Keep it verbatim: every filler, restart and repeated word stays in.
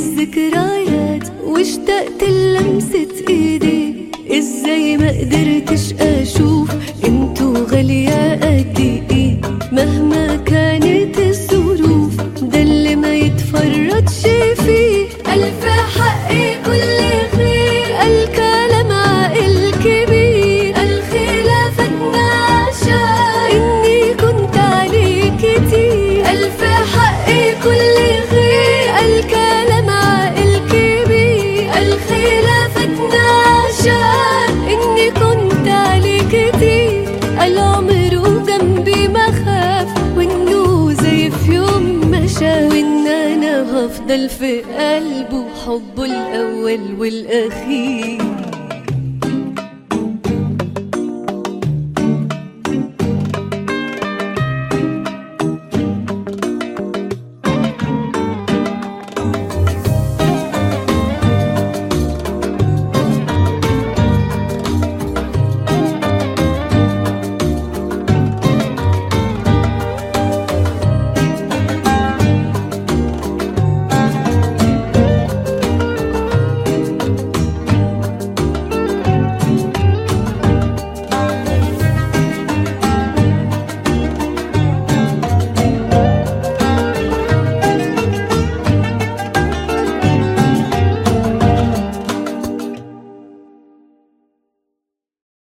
الذكريات واشتقت للمسة ايدي. ازاي ما قدرتش اشوف انتو غالية قد ايه مهما كانت الظروف، ده اللي ما يتفرطش فيه. الف حقي كل خير الكلام عقل كبير، الخلافة اتناشى اني كنت عليك كتير. الف حقي كل خير الكلام عقل كبير، الخلافة اتناشى اني كنت عليك كتير. العمر وجنبي ما خاف وانه زي في يوم ما شاف، وان انا هفضل في قلبه حبه الاول والاخير.